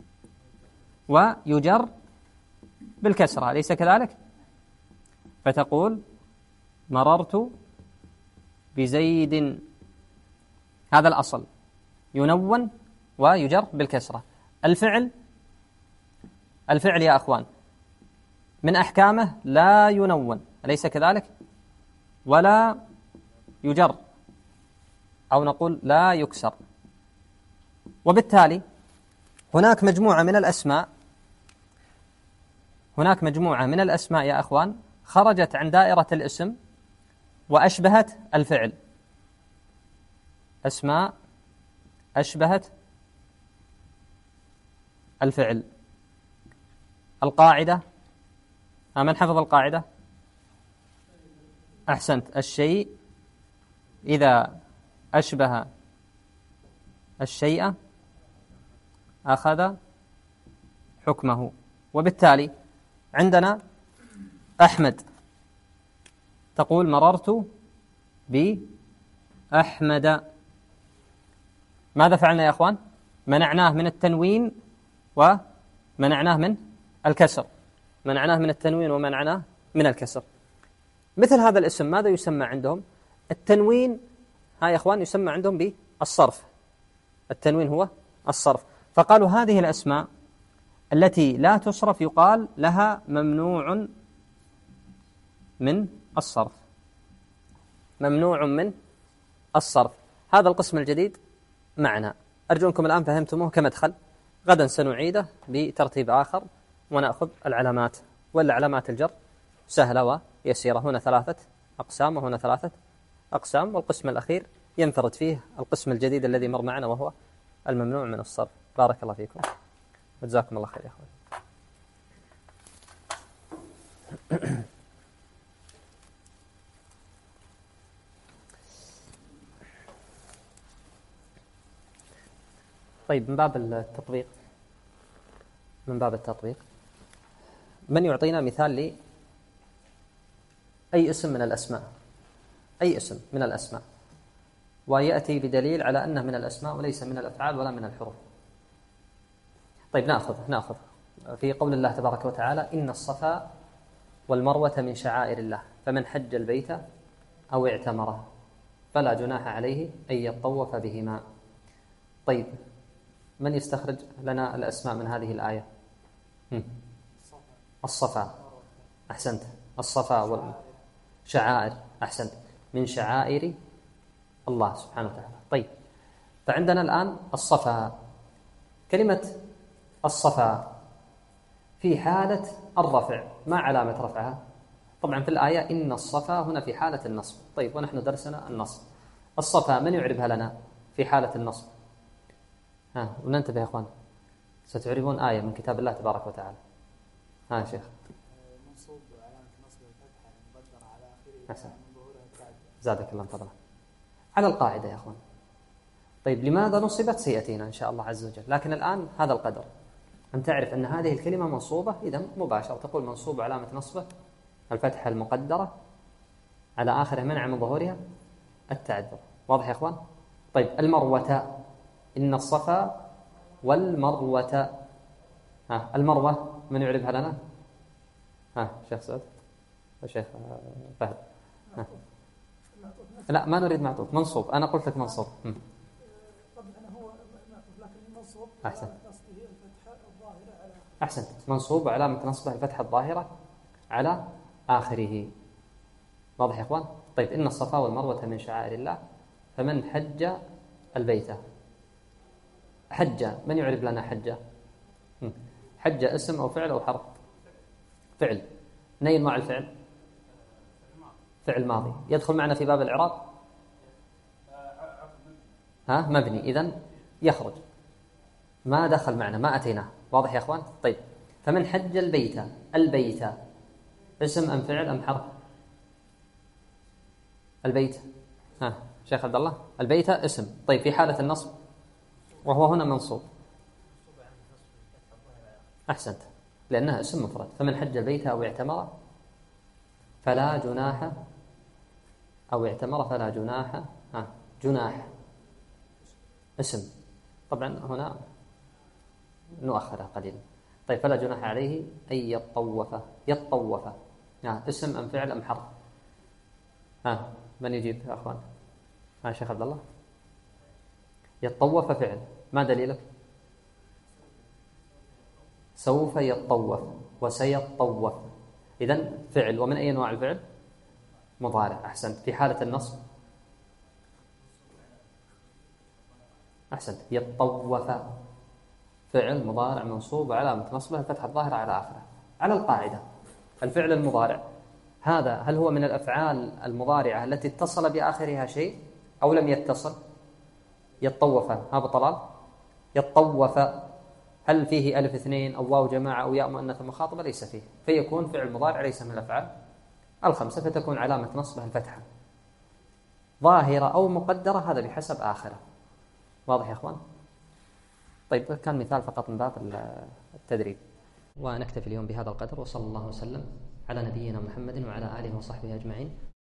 ويجر بالكسرة، أليس كذلك؟ فتقول مررت بزيد، هذا الأصل، ينون ويجر بالكسرة. الفعل الفعل يا أخوان من أحكامه لا ينون، أليس كذلك؟ ولا يجر، أو نقول لا يكسر. وبالتالي هناك مجموعة من الأسماء هناك مجموعة من الأسماء يا أخوان خرجت عن دائرة الاسم وأشبهت الفعل، أسماء أشبهت الفعل. القاعدة، من حفظ القاعدة؟ أحسنت. الشيء إذا أشبه الشيء أخذ حكمه. وبالتالي عندنا أحمد، تقول مررت بأحمد. ماذا فعلنا يا أخوان؟ منعناه من التنوين ومنعناه من الكسر، منعناه من التنوين ومنعناه من الكسر. مثل هذا الاسم ماذا يسمى عندهم؟ التنوين، ها يا أخوان، يسمى عندهم بالصرف. التنوين هو الصرف. فقالوا هذه الأسماء التي لا تصرف يقال لها ممنوع من الصرف، ممنوع من الصرف. هذا القسم الجديد معنا، أرجو أنكم الآن فهمتموه كمدخل. غدا سنعيده بترتيب آخر ونأخذ العلامات، ولا علامات الجر سهلة ويسيرة. هنا ثلاثة أقسام وهنا ثلاثة أقسام، والقسم الأخير ينفرد فيه القسم الجديد الذي مر معنا وهو الممنوع من الصرف. بارك الله فيكم وجزاكم الله خير يا أخوان. طيب، من باب التطبيق من باب التطبيق من يعطينا مثال لي أي اسم من الأسماء، أي اسم من الأسماء، ويأتي بدليل على أنه من الأسماء وليس من الأفعال ولا من الحروف. طيب نأخذ نأخذ في قول الله تبارك وتعالى: إن الصفا والمروة من شعائر الله فمن حج البيت أو اعتمره فلا جناح عليه أن يطوف بهما. طيب، من يستخرج لنا الأسماء من هذه الآية؟ هم. الصفا، أحسنت. الصفا والشعائر، أحسنت، من شعائر الله سبحانه وتعالى. طيب، فعندنا الآن الصفا. كلمة الصفا في حالة الرفع، ما علامة رفعها؟ طبعا في الآية إن الصفا هنا في حالة النصب. طيب، ونحن درسنا النصب. الصفا من يعربها لنا في حالة النصب؟ ها، وننتبه يا أخوان، ستعرفون آية من كتاب الله تبارك وتعالى. ها يا شيخ. منصوب علامة نصب الفتحة مقدرة على آخره. أحسن، زادك الله فضلا. على القاعدة يا أخوان. طيب، لماذا نصبت سيأتينا إن شاء الله عز وجل، لكن الآن هذا القدر، أن تعرف أن هذه الكلمة منصوبة، إذا مباشرة تقول منصوب علامة نصبه الفتحة المقدرة على آخره منع من ظهورها التعذر. واضح يا أخوان؟ طيب، المروة، إن الصفا والمروة. ها، المروة من يعرفها لنا؟ ها، شيخ سعود وشيخ فهد. ها. المعطوف نفسه. لا ما نريد معطوف، منصوب. أنا قلت لك منصوب. مم. طبعا هو معطوف لكن المنصوب أحسن. علامة نصبه الفتحة الظاهرة على أحسنت، منصوب وعلامة نصبه الفتحة الظاهرة على آخره. واضح يا إخوان؟ طيب، إن الصفا والمروة من شعائر الله فمن حج البيت. حج، من يعرف لنا حج؟ مم. حج اسم أو فعل أو حرف؟ فعل. ني أنواع الفعل؟ فعل ماضي. يدخل معنا في باب الإعراب؟ ها مبني، إذن يخرج. ما دخل معنا، ما أتيناه. واضح يا إخوان؟ طيب، فمن حج البيت. البيت اسم أم فعل أم حرف؟ البيت. ها شيخ عبد الله، البيت اسم. طيب، في حالة النصب وهو هنا منصوب. أحسنت، لأنها اسم مفرد. فمن حج البيت أو اعتمر فلا جناح، أو اعتمر فلا جناح. ها جناح اسم، طبعا هنا نؤخرها قليلا. طيب، فلا جناح عليه أن يطوف. يطوف ها اسم أم فعل أم حرف؟ ها من يجيب يا أخوان؟ ها شيخ عبد الله. يطوف فعل، ما دليلك؟ سوف يطوف وسيطوف، إذن فعل. ومن أي أنواع الفعل؟ مضارع. أحسنت. في حالة النصب؟ أحسنت، يطوف فعل مضارع منصوب وعلامة نصبه الفتحة الظاهرة على آخره. على القاعدة، الفعل المضارع هذا هل هو من الأفعال المضارعة التي اتصل بآخرها شيء أو لم يتصل؟ يطوف ها بطلال، يطوف هل فيه ألف اثنين أو واو جماعة أو ياء مؤنث مخاطبة؟ ليس فيه، فيكون فعل مضارع ليس من الأفعال الخمسة، فتكون علامة نصبه الفتحة ظاهرة أو مقدرة، هذا بحسب آخره. واضح يا أخوان؟ طيب، كان مثال فقط من باب التدريب. ونكتفي اليوم بهذا القدر، وصلى الله وسلم على نبينا محمد وعلى آله وصحبه أجمعين.